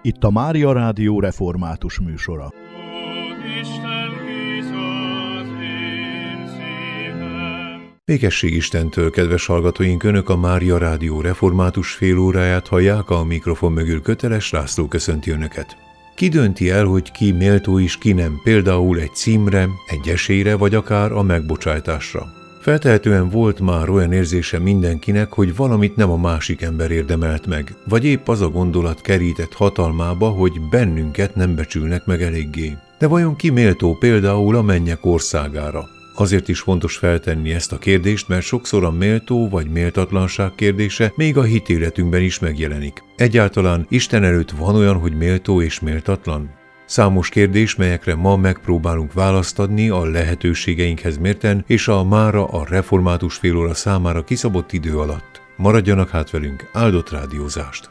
Itt a Mária Rádió református műsora. Békesség Istentől, kedves hallgatóink, Önök a Mária Rádió református félóráját hallják, a mikrofon mögül Köteles László köszönti Önöket. Ki dönti el, hogy ki méltó és ki nem, például egy címre, egy esélyre, vagy akár a megbocsájtásra? Feltehetően volt már olyan érzése mindenkinek, hogy valamit nem a másik ember érdemelt meg, vagy épp az a gondolat kerített hatalmába, hogy bennünket nem becsülnek meg eléggé. De vajon ki méltó például a mennyek országára? Azért is fontos feltenni ezt a kérdést, mert sokszor a méltó vagy méltatlanság kérdése még a hitéletünkben is megjelenik. Egyáltalán Isten előtt van olyan, hogy méltó és méltatlan? Számos kérdés, melyekre ma megpróbálunk választ adni a lehetőségeinkhez mérten, és a mára a református félóra számára kiszabott idő alatt. Maradjanak hát velünk, áldott rádiózást!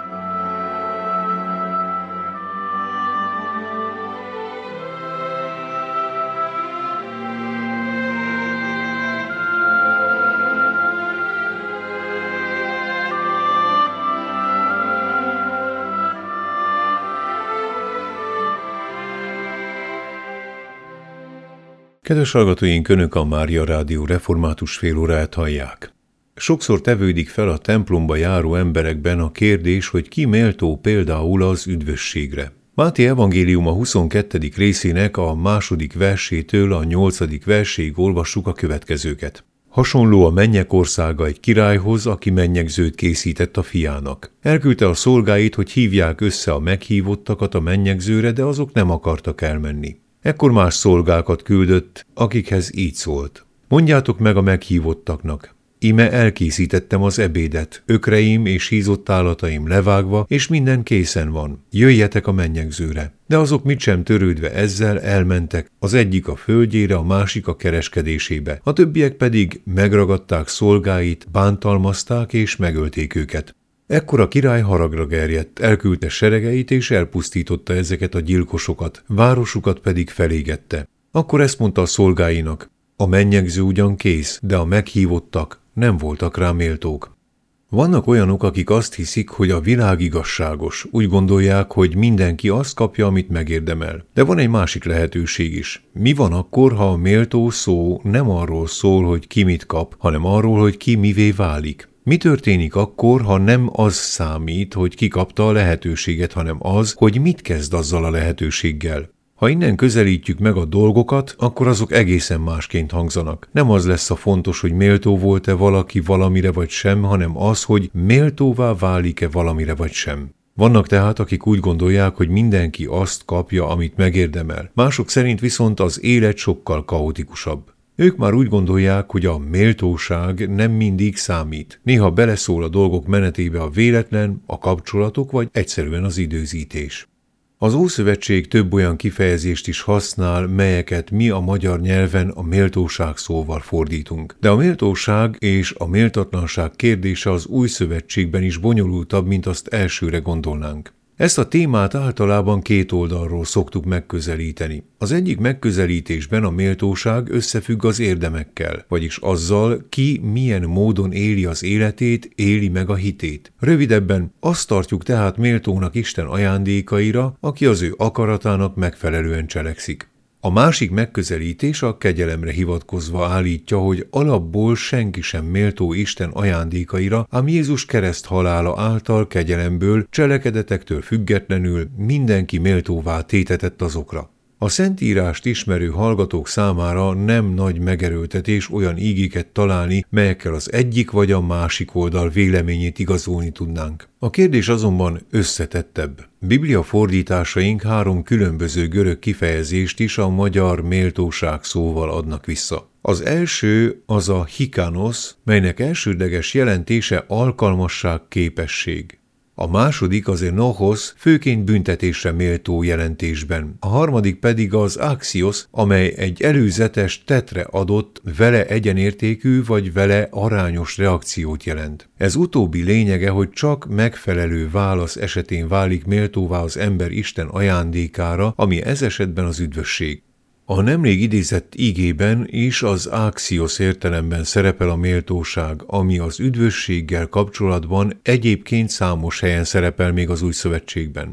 Kedves hallgatóink, Önök a Mária Rádió református félóráját hallják. Sokszor tevődik fel a templomba járó emberekben a kérdés, hogy ki méltó például az üdvösségre. Máté evangéliuma 22. részének a 2. versétől a 8. verséig olvassuk a következőket. Hasonló a mennyek országa egy királyhoz, aki mennyegzőt készített a fiának. Elküldte a szolgáit, hogy hívják össze a meghívottakat a mennyegzőre, de azok nem akartak elmenni. Ekkor más szolgákat küldött, akikhez így szólt. Mondjátok meg a meghívottaknak, íme elkészítettem az ebédet, ökreim és hízott állataim levágva, és minden készen van. Jöjjetek a mennyegzőre. De azok mit sem törődve ezzel elmentek, az egyik a földjére, a másik a kereskedésébe, a többiek pedig megragadták szolgáit, bántalmazták és megölték őket. Ekkor a király haragra gerjedt, elküldte seregeit és elpusztította ezeket a gyilkosokat, városukat pedig felégette. Akkor ezt mondta a szolgáinak, a mennyegző ugyan kész, de a meghívottak nem voltak rá méltók. Vannak olyanok, akik azt hiszik, hogy a világ igazságos, úgy gondolják, hogy mindenki azt kapja, amit megérdemel. De van egy másik lehetőség is. Mi van akkor, ha a méltó szó nem arról szól, hogy ki mit kap, hanem arról, hogy ki mivé válik? Mi történik akkor, ha nem az számít, hogy ki kapta a lehetőséget, hanem az, hogy mit kezd azzal a lehetőséggel? Ha innen közelítjük meg a dolgokat, akkor azok egészen másként hangzanak. Nem az lesz a fontos, hogy méltó volt-e valaki valamire vagy sem, hanem az, hogy méltóvá válik-e valamire vagy sem. Vannak tehát, akik úgy gondolják, hogy mindenki azt kapja, amit megérdemel. Mások szerint viszont az élet sokkal kaotikusabb. Ők már úgy gondolják, hogy a méltóság nem mindig számít. Néha beleszól a dolgok menetébe a véletlen, a kapcsolatok vagy egyszerűen az időzítés. Az Ószövetség több olyan kifejezést is használ, melyeket mi a magyar nyelven a méltóság szóval fordítunk. De a méltóság és a méltatlanság kérdése az Új Szövetségben is bonyolultabb, mint azt elsőre gondolnánk. Ezt a témát általában két oldalról szoktuk megközelíteni. Az egyik megközelítésben a méltóság összefügg az érdemekkel, vagyis azzal, ki milyen módon éli az életét, éli meg a hitét. Rövidebben azt tartjuk tehát méltónak Isten ajándékaira, aki az ő akaratának megfelelően cselekszik. A másik megközelítés a kegyelemre hivatkozva állítja, hogy alapból senki sem méltó Isten ajándékaira, ám Jézus kereszt halála által kegyelemből, cselekedetektől függetlenül mindenki méltóvá tétetett azokra. A Szentírást ismerő hallgatók számára nem nagy megerőltetés olyan ígéket találni, melyekkel az egyik vagy a másik oldal véleményét igazolni tudnánk. A kérdés azonban összetettebb. Biblia fordításaink 3 különböző görög kifejezést is a magyar méltóság szóval adnak vissza. Az első az a hikanos, melynek elsődleges jelentése alkalmasság, képesség. A második az enochos, főként büntetésre méltó jelentésben. A harmadik pedig az axios, amely egy előzetes tettre adott, vele egyenértékű vagy vele arányos reakciót jelent. Ez utóbbi lényege, hogy csak megfelelő válasz esetén válik méltóvá az ember Isten ajándékára, ami ez esetben az üdvösség. A nemrég idézett igében is az axios értelemben szerepel a méltóság, ami az üdvösséggel kapcsolatban egyébként számos helyen szerepel még az Új Szövetségben.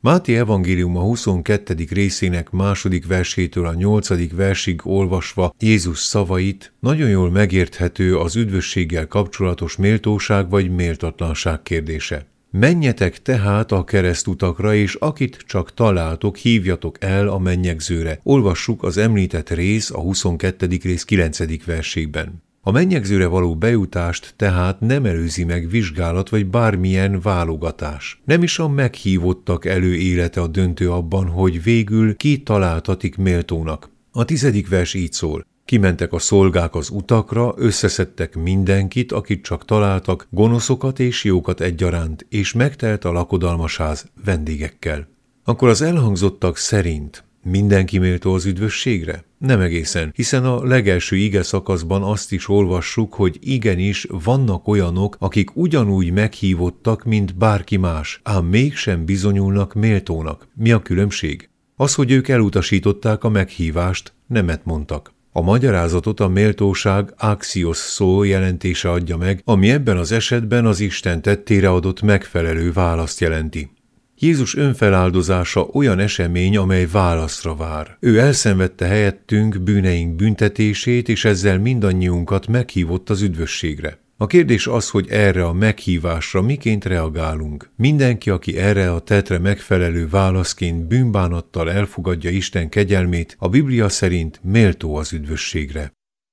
Máté evangéliuma 22. részének 2. versétől a 8. versig olvasva Jézus szavait nagyon jól megérthető az üdvösséggel kapcsolatos méltóság vagy méltatlanság kérdése. Menjetek tehát a keresztutakra, és akit csak találtok, hívjatok el a mennyegzőre. Olvassuk az említett rész a 22. rész 9. versében. A mennyegzőre való bejutást tehát nem előzi meg vizsgálat vagy bármilyen válogatás. Nem is a meghívottak élete a döntő abban, hogy végül ki találtatik méltónak. A 10. vers így szól. Kimentek a szolgák az utakra, összeszedtek mindenkit, akit csak találtak, gonoszokat és jókat egyaránt, és megtelt a lakodalmas ház vendégekkel. Akkor az elhangzottak szerint mindenki méltó az üdvösségre? Nem egészen, hiszen a legelső ige szakaszban azt is olvassuk, hogy igenis vannak olyanok, akik ugyanúgy meghívottak, mint bárki más, ám mégsem bizonyulnak méltónak. Mi a különbség? Az, hogy ők elutasították a meghívást, nemet mondtak. A magyarázatot a méltóság axios szó jelentése adja meg, ami ebben az esetben az Isten tettére adott megfelelő választ jelenti. Jézus önfeláldozása olyan esemény, amely válaszra vár. Ő elszenvedte helyettünk bűneink büntetését, és ezzel mindannyiunkat meghívott az üdvösségre. A kérdés az, hogy erre a meghívásra miként reagálunk. Mindenki, aki erre a tettre megfelelő válaszként bűnbánattal elfogadja Isten kegyelmét, a Biblia szerint méltó az üdvösségre.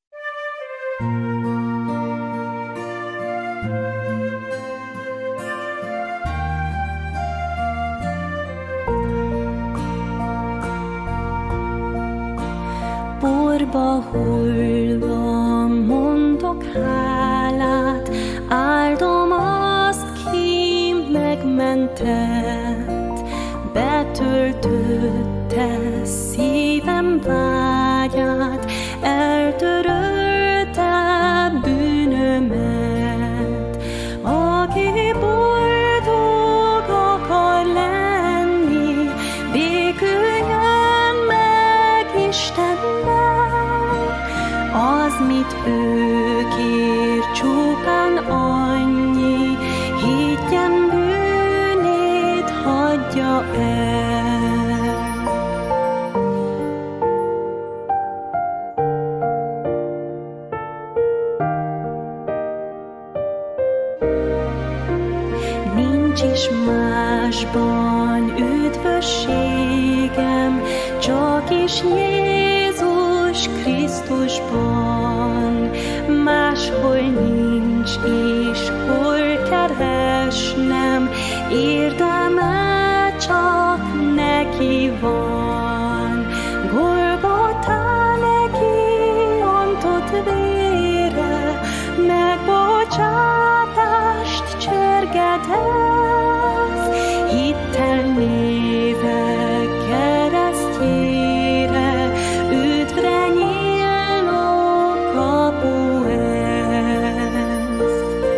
Porba hullva mondok hálát, áldom azt, ki megmentett, betöltötte szívem vágyát, eltörölte bűnömet. Aki boldog akar lenni, béküljön meg Istennel. Az, mit ő kér, csupán annyi, higgyen, bűnét hagyja el. Nincs is másban üdvösségem, csak is Jézus Krisztusban. Máshol nincs is, hol keresnem, érdeme csak neki van. Golgotán neki ontott vére, megbocsátást csergetett, hittel néve keresztjére, üdvre nyíló kapu ezt.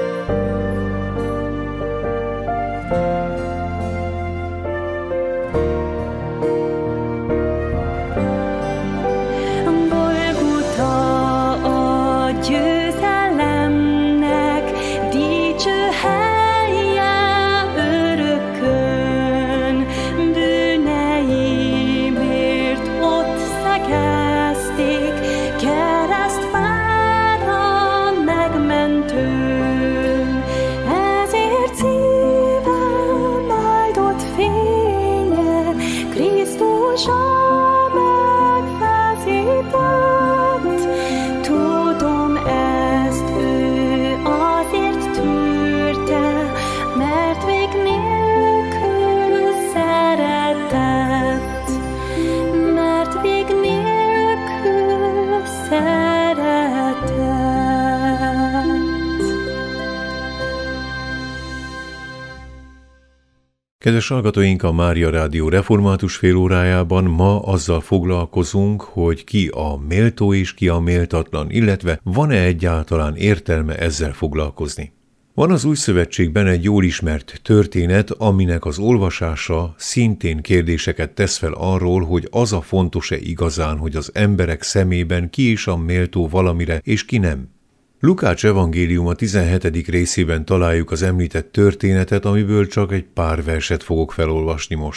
Golgota a győzelemnek, dicső helye örökkön, bűneimért ott szegezték, keresztfára megmentőn. Ezért szívem áldott fénye, Krisztus a megfeszített. Tudom, ezt ő azért tűrte, mert vég nélkül szeretett. Mert vég nélkül szeretett. Kedves hallgatóink, a Mária Rádió református félórájában ma azzal foglalkozunk, hogy ki a méltó és ki a méltatlan, illetve van-e egyáltalán értelme ezzel foglalkozni. Van az Új Szövetségben egy jól ismert történet, aminek az olvasása szintén kérdéseket tesz fel arról, hogy az a fontos-e igazán, hogy az emberek szemében ki is a méltó valamire, és ki nem. Lukács evangéliuma 17. részében találjuk az említett történetet, amiből csak egy pár verset fogok felolvasni most.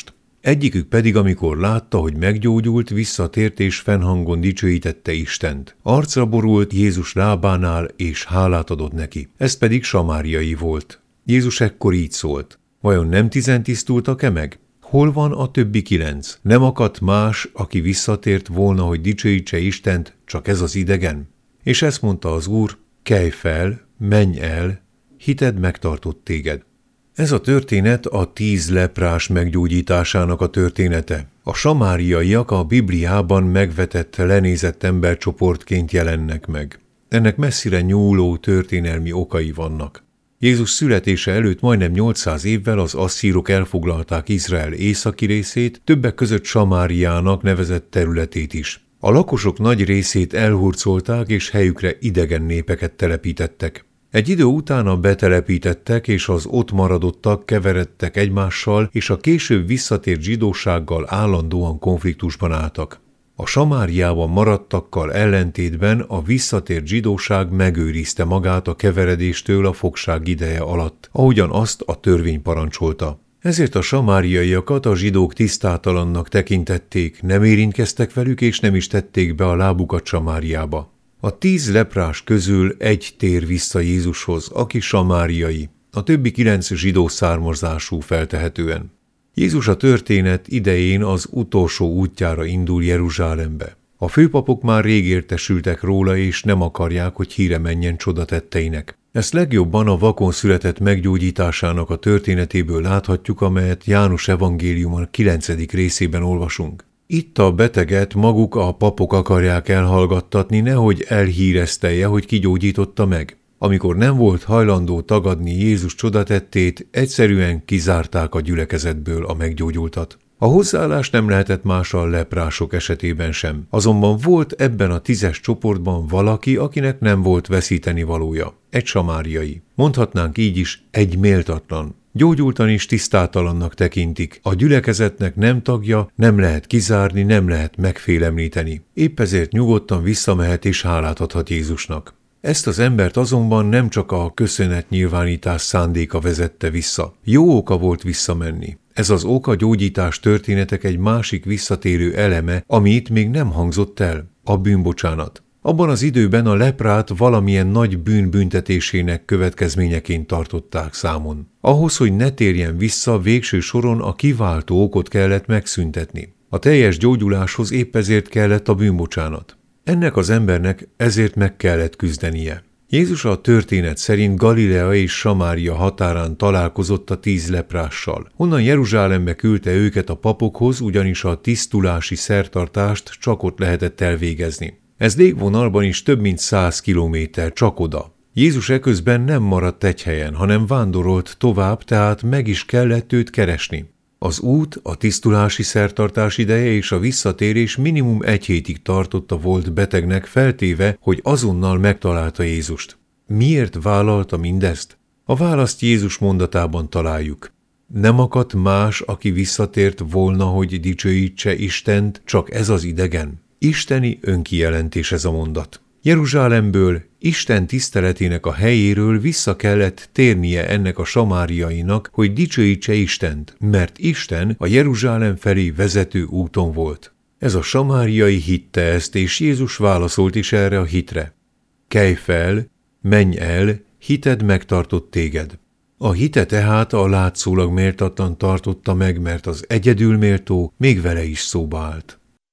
Egyikük pedig, amikor látta, hogy meggyógyult, visszatért és fennhangon dicsőítette Istent. Arcra borult Jézus lábánál, és hálát adott neki. Ez pedig samáriai volt. Jézus ekkor így szólt: vajon nem 10 tisztultak-e meg? Hol van a többi 9? Nem akadt más, aki visszatért volna, hogy dicsőítse Istent, csak ez az idegen? És ezt mondta az Úr: kelj fel, menj el, hited megtartott téged. Ez a történet a 10 leprás meggyógyításának a története. A samáriaiak a Bibliában megvetett, lenézett embercsoportként jelennek meg. Ennek messzire nyúló történelmi okai vannak. Jézus születése előtt majdnem 800 évvel az asszírok elfoglalták Izrael északi részét, többek között Samáriának nevezett területét is. A lakosok nagy részét elhurcolták, és helyükre idegen népeket telepítettek. Egy idő utána betelepítettek, és az ott maradottak keveredtek egymással, és a később visszatért zsidósággal állandóan konfliktusban álltak. A Samáriában maradtakkal ellentétben a visszatért zsidóság megőrizte magát a keveredéstől a fogság ideje alatt, ahogyan azt a törvény parancsolta. Ezért a samáriaiakat a zsidók tisztátalannak tekintették, nem érintkeztek velük, és nem is tették be a lábukat Samáriába. A 10 leprás közül egy tér vissza Jézushoz, aki samáriai, a többi 9 zsidó származású feltehetően. Jézus a történet idején az utolsó útjára indul Jeruzsálembe. A főpapok már rég értesültek róla, és nem akarják, hogy híre menjen csodatetteinek. Ezt legjobban a vakon született meggyógyításának a történetéből láthatjuk, amelyet János evangéliuma 9. részében olvasunk. Itt a beteget maguk a papok akarják elhallgattatni, nehogy elhíreztelje, hogy kigyógyította meg. Amikor nem volt hajlandó tagadni Jézus csodatettét, egyszerűen kizárták a gyülekezetből a meggyógyultat. A hozzáállás nem lehetett más a leprások esetében sem. Azonban volt ebben a 10 csoportban valaki, akinek nem volt veszíteni valója. Egy samáriai. Mondhatnánk így is, egy méltatlan. Gyógyultan is tisztátalannak tekintik. A gyülekezetnek nem tagja, nem lehet kizárni, nem lehet megfélemlíteni. Épp ezért nyugodtan visszamehet és hálát adhat Jézusnak. Ezt az embert azonban nem csak a köszönetnyilvánítás szándéka vezette vissza. Jó oka volt visszamenni. Ez az ok a gyógyítás történetek egy másik visszatérő eleme, ami itt még nem hangzott el, a bűnbocsánat. Abban az időben a leprát valamilyen nagy bűn büntetésének következményeként tartották számon. Ahhoz, hogy ne térjen vissza, végső soron a kiváltó okot kellett megszüntetni. A teljes gyógyuláshoz épp ezért kellett a bűnbocsánat. Ennek az embernek ezért meg kellett küzdenie. Jézus a történet szerint Galilea és Samária határán találkozott a 10 leprással. Onnan Jeruzsálembe küldte őket a papokhoz, ugyanis a tisztulási szertartást csak ott lehetett elvégezni. Ez légvonalban is több mint 100 kilométer, csak oda. Jézus eközben nem maradt egy helyen, hanem vándorolt tovább, tehát meg is kellett őt keresni. Az út, a tisztulási szertartás ideje és a visszatérés minimum 1 hétig tartott a volt betegnek, feltéve, hogy azonnal megtalálta Jézust. Miért vállalta mindezt? A választ Jézus mondatában találjuk. Nem akadt más, aki visszatért volna, hogy dicsőítse Istent, csak ez az idegen. Isteni önkijelentés ez a mondat. Jeruzsálemből, Isten tiszteletének a helyéről vissza kellett térnie ennek a samáriainak, hogy dicsőítse Istent, mert Isten a Jeruzsálem felé vezető úton volt. Ez a samáriai hitte ezt, és Jézus válaszolt is erre a hitre. Kelj fel, menj el, hited megtartott téged. A hite tehát a látszólag méltatlan tartotta meg, mert az egyedül méltó még vele is szóba állt.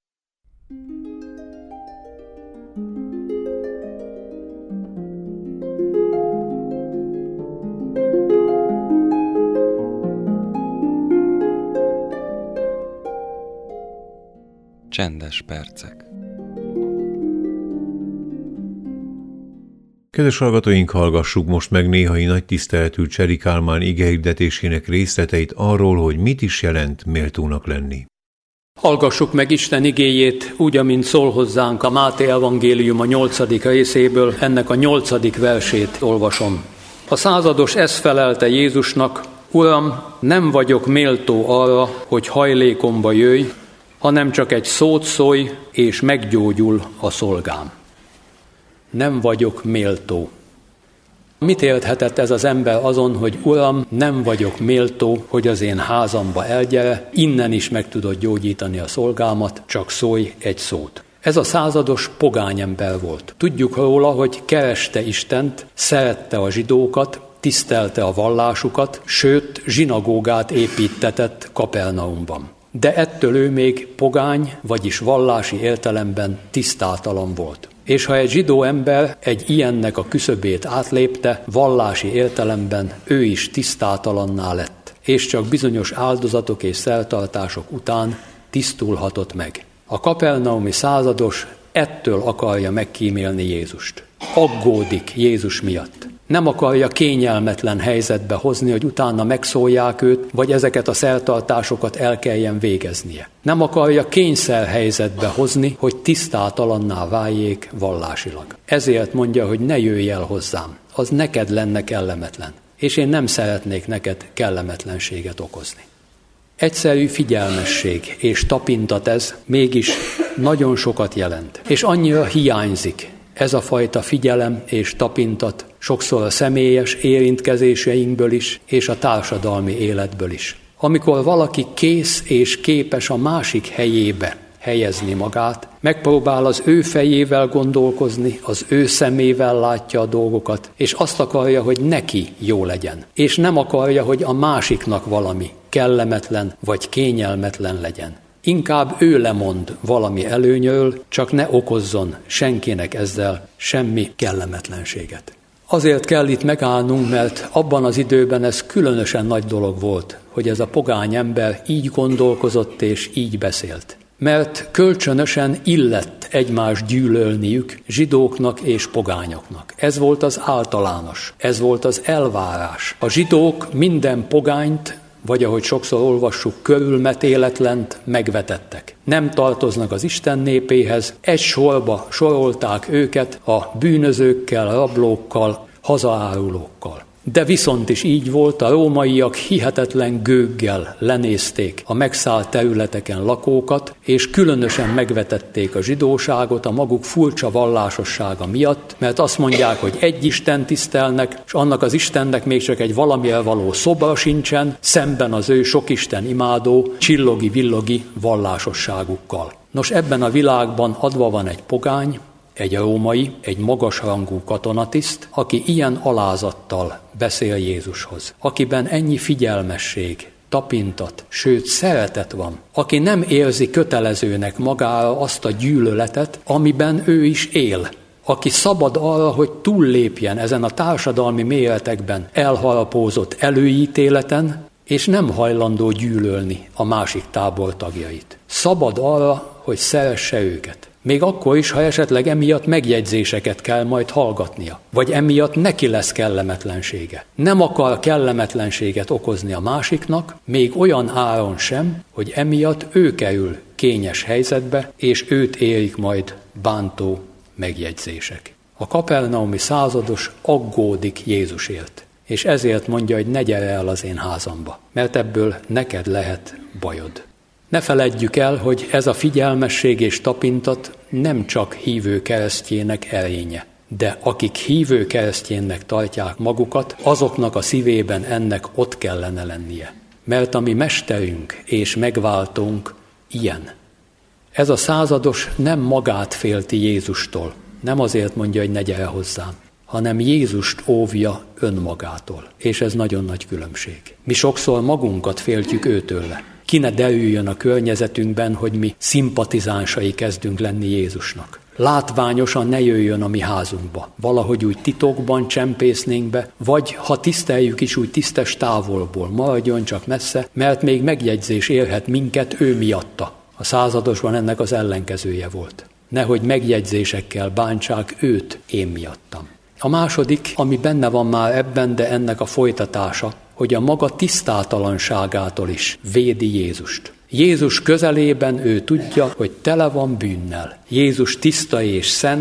Csendes percek. Kedves hallgatóink, hallgassuk most meg néhai nagy tiszteletű Cseri Kálmán igehirdetésének részleteit arról, hogy mit is jelent méltónak lenni. Hallgassuk meg Isten igéjét, úgy, amint szól hozzánk a Máté evangélium a 8. részéből, ennek a 8. versét olvasom. A százados ezt felelte Jézusnak: Uram, nem vagyok méltó arra, hogy hajlékomba jöjj, hanem csak egy szót szólj, és meggyógyul a szolgám. Nem vagyok méltó. Mit élthetett ez az ember azon, hogy Uram, nem vagyok méltó, hogy az én házamba elgyere, innen is meg tudod gyógyítani a szolgámat, csak szólj egy szót. Ez a százados pogány ember volt. Tudjuk róla, hogy kereste Istent, szerette a zsidókat, tisztelte a vallásukat, sőt, zsinagógát építtetett Kapernaumban. De ettől ő még pogány, vagyis vallási értelemben tisztátalan volt. És ha egy zsidó ember egy ilyennek a küszöbét átlépte, vallási értelemben ő is tisztátalanná lett, és csak bizonyos áldozatok és szertartások után tisztulhatott meg. A kapernaumi százados ettől akarja megkímélni Jézust. Aggódik Jézus miatt. Nem akarja kényelmetlen helyzetbe hozni, hogy utána megszólják őt, vagy ezeket a szertartásokat el kelljen végeznie. Nem akarja kényszerhelyzetbe hozni, hogy tisztátalanná váljék vallásilag. Ezért mondja, hogy ne jöjj el hozzám, az neked lenne kellemetlen, és én nem szeretnék neked kellemetlenséget okozni. Egyszerű figyelmesség és tapintat ez, mégis nagyon sokat jelent, és annyira hiányzik ez a fajta figyelem és tapintat sokszor a személyes érintkezéseinkből is, és a társadalmi életből is. Amikor valaki kész és képes a másik helyébe helyezni magát, megpróbál az ő fejével gondolkozni, az ő szemével látja a dolgokat, és azt akarja, hogy neki jó legyen, és nem akarja, hogy a másiknak valami kellemetlen vagy kényelmetlen legyen. Inkább ő lemond valami előnyről, csak ne okozzon senkinek ezzel semmi kellemetlenséget. Azért kell itt megállnunk, mert abban az időben ez különösen nagy dolog volt, hogy ez a pogány ember így gondolkozott és így beszélt. Mert kölcsönösen illett egymást gyűlölniük zsidóknak és pogányoknak. Ez volt az általános, ez volt az elvárás. A zsidók minden pogányt, vagy ahogy sokszor olvassuk, körülmetéletlent megvetettek. Nem tartoznak az Isten népéhez, egy sorba sorolták őket a bűnözőkkel, rablókkal, hazaárulókkal. De viszont is így volt, a rómaiak hihetetlen gőggel lenézték a megszállt területeken lakókat, és különösen megvetették a zsidóságot a maguk furcsa vallásossága miatt, mert azt mondják, hogy egy Isten tisztelnek, és annak az Istennek még csak egy valamilyen való szobra sincsen, szemben az ő sok Isten imádó, csillogi-villogi vallásosságukkal. Nos, ebben a világban adva van egy pogány, egy római, egy magasrangú katonatiszt, aki ilyen alázattal beszél Jézushoz, akiben ennyi figyelmesség, tapintat, sőt szeretet van, aki nem érzi kötelezőnek magára azt a gyűlöletet, amiben ő is él, aki szabad arra, hogy túllépjen ezen a társadalmi méretekben elharapózott előítéleten, és nem hajlandó gyűlölni a másik tábor tagjait. Szabad arra, hogy szeresse őket. Még akkor is, ha esetleg emiatt megjegyzéseket kell majd hallgatnia, vagy emiatt neki lesz kellemetlensége. Nem akar kellemetlenséget okozni a másiknak, még olyan áron sem, hogy emiatt ő kerül kényes helyzetbe, és őt érik majd bántó megjegyzések. A kapernaumi százados aggódik Jézusért, és ezért mondja, hogy ne gyere el az én házamba, mert ebből neked lehet bajod. Ne feledjük el, hogy ez a figyelmesség és tapintat nem csak hívő keresztjének erénye, de akik hívő keresztjénnek tartják magukat, azoknak a szívében ennek ott kellene lennie. Mert a mi mesterünk és megváltónk ilyen. Ez a százados nem magát félti Jézustól, nem azért mondja, hogy ne gyere hozzám, hanem Jézust óvja önmagától. És ez nagyon nagy különbség. Mi sokszor magunkat féltjük őtőle. Ki ne derüljön a környezetünkben, hogy mi szimpatizánsai kezdünk lenni Jézusnak. Látványosan ne jöjjön a mi házunkba. Valahogy úgy titokban csempésznénk be, vagy ha tiszteljük is úgy tisztes távolból, maradjon csak messze, mert még megjegyzés érhet minket ő miatta. A századosban ennek az ellenkezője volt. Nehogy megjegyzésekkel bántsák őt én miattam. A második, ami benne van már ebben, de ennek a folytatása, hogy a maga tisztátalanságától is védi Jézust. Jézus közelében ő tudja, hogy tele van bűnnel. Jézus tiszta és szent,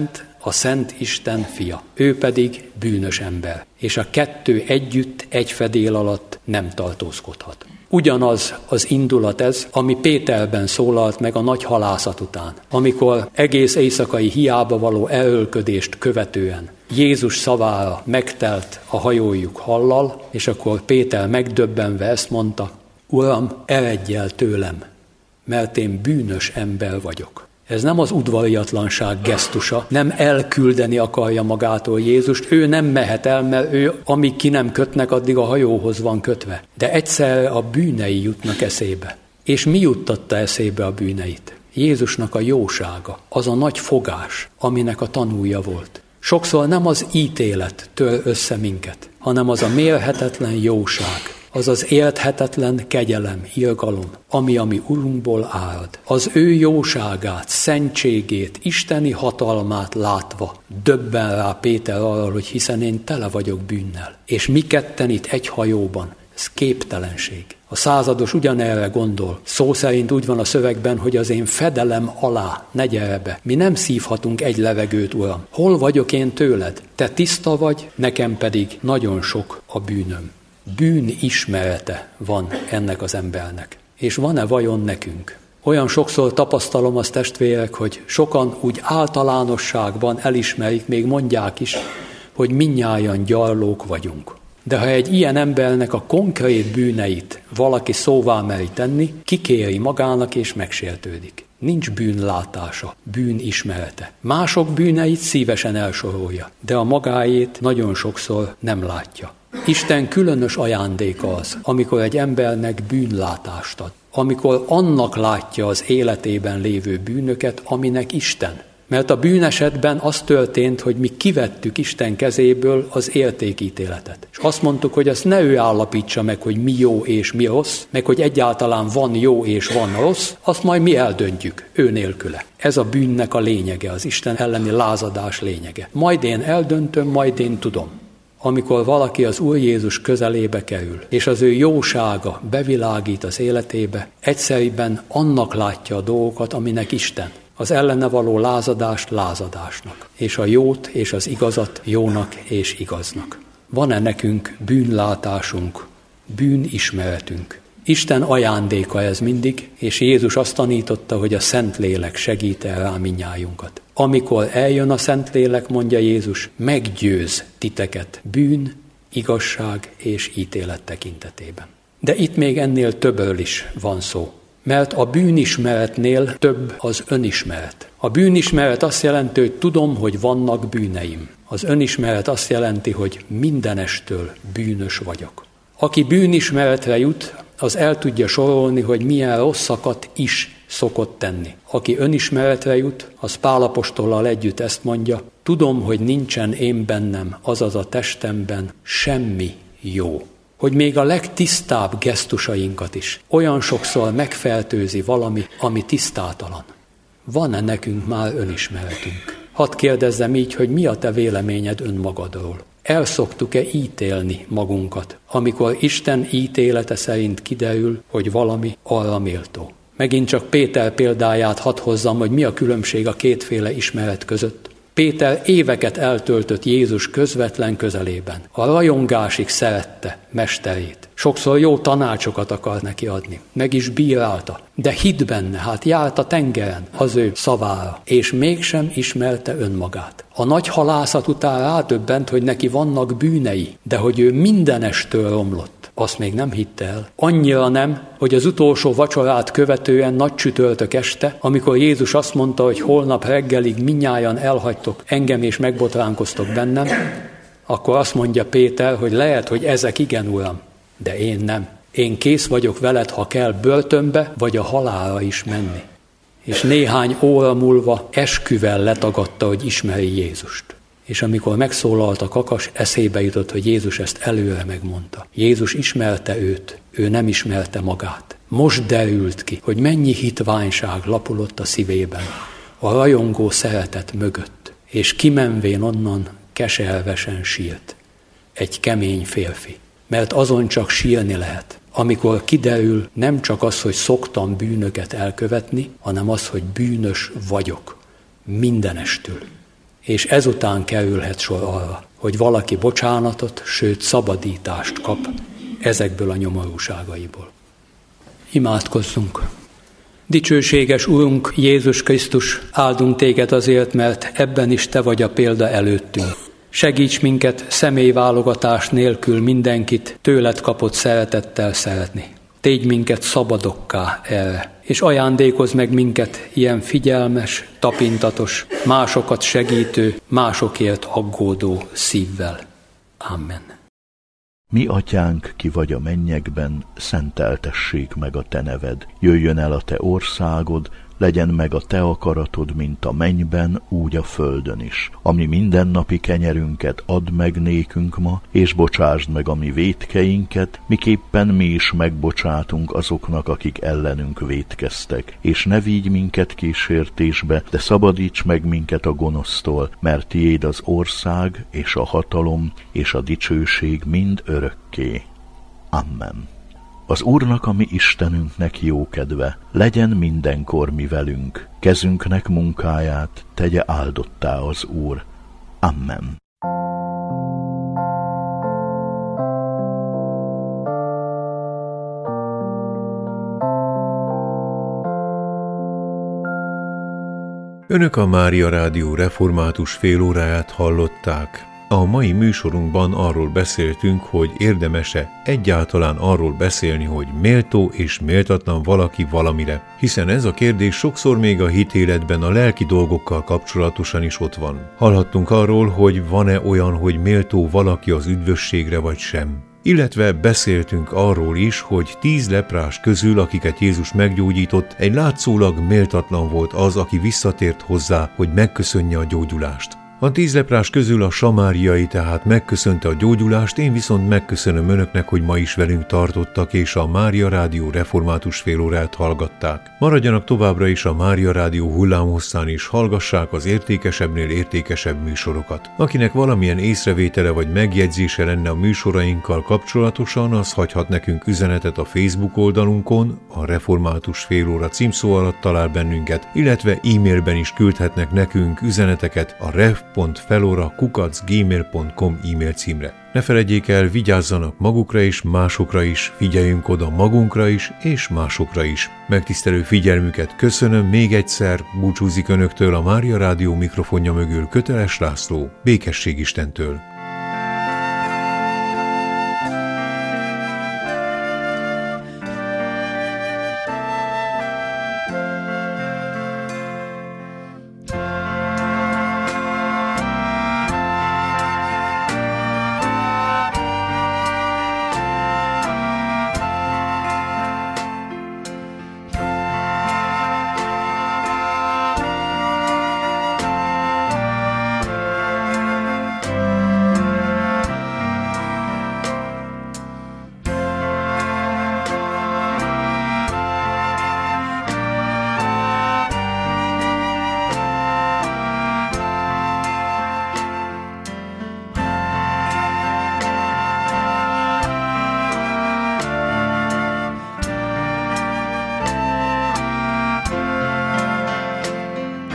a Szent Isten fia, ő pedig bűnös ember, és a kettő együtt egy fedél alatt nem tartózkodhat. Ugyanaz az indulat ez, ami Péterben szólalt meg a nagy halászat után, amikor egész éjszakai hiába való elölködést követően Jézus szavára megtelt a hajójuk hallal, és akkor Péter megdöbbenve ezt mondta: Uram, eredj el tőlem, mert én bűnös ember vagyok. Ez nem az udvariatlanság gesztusa, nem elküldeni akarja magától Jézust, ő nem mehet el, mert ő, amíg ki nem kötnek, addig a hajóhoz van kötve. De egyszerre a bűnei jutnak eszébe. És mi juttatta eszébe a bűneit? Jézusnak a jósága, az a nagy fogás, aminek a tanúja volt. Sokszor nem az ítélet tör össze minket, hanem az a mérhetetlen jóság, az az érthetetlen kegyelem, irgalom, ami a mi Urunkból árad. Az ő jóságát, szentségét, isteni hatalmát látva döbben rá Péter arra, hogy hiszen én tele vagyok bűnnel. És mi ketten itt egy hajóban, ez képtelenség. A százados ugyanerre gondol. Szó szerint úgy van a szövegben, hogy az én fedelem alá ne gyere be. Mi nem szívhatunk egy levegőt, Uram. Hol vagyok én tőled? Te tiszta vagy, nekem pedig nagyon sok a bűnöm. Bűn ismerete van ennek az embernek. És van-e vajon nekünk? Olyan sokszor tapasztalom azt, testvérek, hogy sokan úgy általánosságban elismerik, még mondják is, hogy mindnyájan gyarlók vagyunk. De ha egy ilyen embernek a konkrét bűneit valaki szóvá meri tenni, kikéri magának és megsértődik. Nincs bűnlátása, bűnismerete. Mások bűneit szívesen elsorolja, de a magáét nagyon sokszor nem látja. Isten különös ajándéka az, amikor egy embernek bűnlátást ad. Amikor annak látja az életében lévő bűnöket, aminek Isten. Mert a bűnesetben az történt, hogy mi kivettük Isten kezéből az értékítéletet. És azt mondtuk, hogy azt ne ő állapítsa meg, hogy mi jó és mi rossz, meg hogy egyáltalán van jó és van rossz, azt majd mi eldöntjük, ő nélküle. Ez a bűnnek a lényege, az Isten elleni lázadás lényege. Majd én eldöntöm, majd én tudom. Amikor valaki az Úr Jézus közelébe kerül, és az ő jósága bevilágít az életébe, egyszerűen annak látja a dolgokat, aminek Isten. Az ellene való lázadást lázadásnak, és a jót és az igazat jónak és igaznak. Van-e nekünk bűnlátásunk, bűnismeretünk? Isten ajándéka ez mindig, és Jézus azt tanította, hogy a Szentlélek segít el rá mindnyájunkat. Amikor eljön a Szentlélek, mondja Jézus, meggyőz titeket bűn, igazság és ítélet tekintetében. De itt még ennél többről is van szó. Mert a bűnismeretnél több az önismeret. A bűnismeret azt jelenti, hogy tudom, hogy vannak bűneim. Az önismeret azt jelenti, hogy mindenestől bűnös vagyok. Aki bűnismeretre jut, az el tudja sorolni, hogy milyen rosszakat is szokott tenni. Aki önismeretre jut, az Pál apostollal együtt ezt mondja, tudom, hogy nincsen én bennem, azaz a testemben semmi jó. Hogy még a legtisztább gesztusainkat is olyan sokszor megfertőzi valami, ami tisztátalan. Van-e nekünk már önismeretünk? Hadd kérdezzem így, hogy mi a te véleményed önmagadról? El szoktuk-e ítélni magunkat, amikor Isten ítélete szerint kiderül, hogy valami arra méltó? Megint csak Péter példáját hadd hozzam, hogy mi a különbség a kétféle ismeret között. Péter éveket eltöltött Jézus közvetlen közelében. A rajongásig szerette mesterét. Sokszor jó tanácsokat akar neki adni. Meg is bírálta. De hitt benne, hát járt a tengeren az ő szavára, és mégsem ismerte önmagát. A nagy halászat után rádöbbent, hogy neki vannak bűnei, de hogy ő mindenestől romlott. Azt még nem hitte el. Annyira nem, hogy az utolsó vacsorát követően nagy csütörtök este, amikor Jézus azt mondta, hogy holnap reggelig mindnyájan elhagytok engem és megbotránkoztok bennem, akkor azt mondja Péter, hogy lehet, hogy ezek igen, Uram, de én nem. Én kész vagyok veled, ha kell börtönbe, vagy a halálra is menni. És néhány óra múlva esküvel letagadta, hogy ismeri Jézust. És amikor megszólalt a kakas, eszébe jutott, hogy Jézus ezt előre megmondta. Jézus ismerte őt, ő nem ismerte magát. Most derült ki, hogy mennyi hitványság lapulott a szívében, a rajongó szeretet mögött, és kimenvén onnan keservesen sírt. Egy kemény férfi. Mert azon csak sírni lehet, amikor kiderül nem csak az, hogy szoktam bűnöket elkövetni, hanem az, hogy bűnös vagyok mindenestől. és ezután kerülhet sor arra, hogy valaki bocsánatot, sőt szabadítást kap ezekből a nyomorúságaiból. Imádkozzunk! Dicsőséges Urunk Jézus Krisztus, áldunk Téged azért, mert ebben is Te vagy a példa előttünk. Segíts minket személyválogatás nélkül mindenkit tőled kapott szeretettel szeretni. Tégy minket szabadokká erre, és ajándékozz meg minket ilyen figyelmes, tapintatos, másokat segítő, másokért aggódó szívvel. Amen. Mi atyánk, ki vagy a mennyekben, szenteltessék meg a te neved. Jöjjön el a te országod, legyen meg a te akaratod, mint a mennyben, úgy a földön is. Ami mindennapi kenyerünket add meg nékünk ma, és bocsásd meg a mi vétkeinket, miképpen mi is megbocsátunk azoknak, akik ellenünk vétkeztek. És ne vigy minket kísértésbe, de szabadíts meg minket a gonosztól, mert tiéd az ország, és a hatalom, és a dicsőség mind örökké. Amen. Az Úrnak, a mi Istenünknek jókedve, legyen mindenkor mi velünk, kezünknek munkáját tegye áldottá az Úr. Amen. Önök a Mária Rádió református félóráját hallották. A mai műsorunkban arról beszéltünk, hogy érdemese egyáltalán arról beszélni, hogy méltó és méltatlan valaki valamire, hiszen ez a kérdés sokszor még a hitéletben a lelki dolgokkal kapcsolatosan is ott van. Hallhattunk arról, hogy van-e olyan, hogy méltó valaki az üdvösségre vagy sem. Illetve beszéltünk arról is, hogy 10 leprás közül, akiket Jézus meggyógyított, egy látszólag méltatlan volt az, aki visszatért hozzá, hogy megköszönje a gyógyulást. A 10 leprás közül a samáriai tehát megköszönte a gyógyulást, én viszont megköszönöm önöknek, hogy ma is velünk tartottak, és a Mária Rádió református félórát hallgatták. Maradjanak továbbra is a Mária Rádió hullámhosszán, és hallgassák az értékesebbnél értékesebb műsorokat. Akinek valamilyen észrevétele vagy megjegyzése lenne a műsorainkkal kapcsolatosan, az hagyhat nekünk üzenetet a Facebook oldalunkon, a Református Félóra címszó alatt talál bennünket, illetve e-mailben is küldhetnek nekünk üzeneteket a rev.felora@gmail.com e-mail címre. Ne feledjék el, vigyázzanak magukra és másokra is, figyeljünk oda magunkra is és másokra is. Megtisztelő figyelmüket köszönöm még egyszer, búcsúzik önöktől a Mária Rádió mikrofonja mögül Köteles László. Békesség Istentől!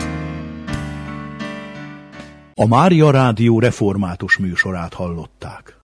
A Mária Rádió református műsorát hallották.